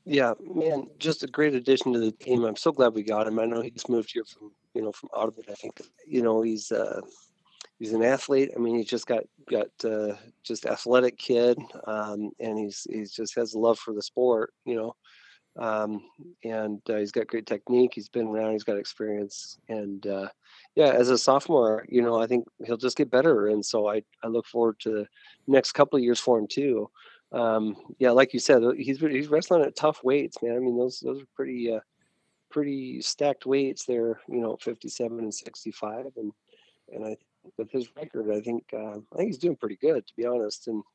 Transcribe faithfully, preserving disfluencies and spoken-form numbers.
Yeah, man, just a great addition to the team. I'm so glad we got him. I know he's moved here from, you know, from out of it. I think, you know, he's uh, he's an athlete. I mean, he's just got got uh, just athletic kid, um, and he's he's just has a love for the sport, you know. Um, and uh, he's got great technique. He's been around. He's got experience, and uh, yeah, as a sophomore, you know, I think he'll just get better. And so I I look forward to the next couple of years for him too. Um, yeah, like you said, he's he's wrestling at tough weights, man. I mean, those those are pretty uh, pretty stacked weights there. You know, fifty-seven and sixty-five, and and I with his record, I think uh, I think he's doing pretty good, to be honest. And